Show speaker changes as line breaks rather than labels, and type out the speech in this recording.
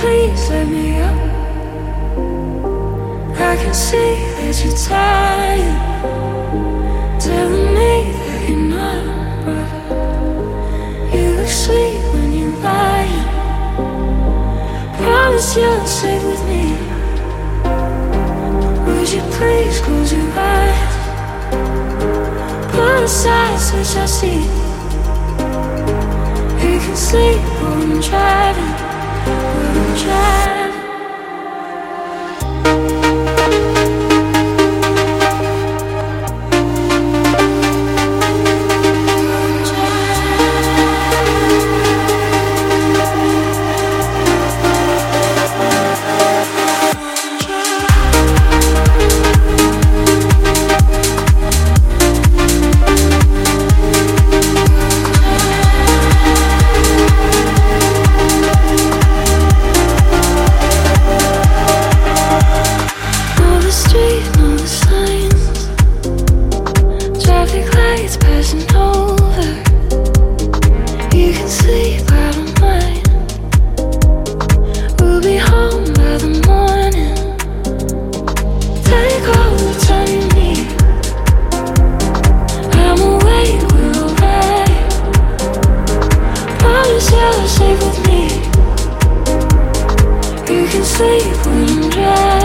please let me up? I can see that you're tired, telling me that you're not right. You look sweet when you're lying. Promise you'll stay with me. Would you please close your eyes? Put aside such I see. You can sleep while I'm driving, while I'm driving. Sleep when I'm dry.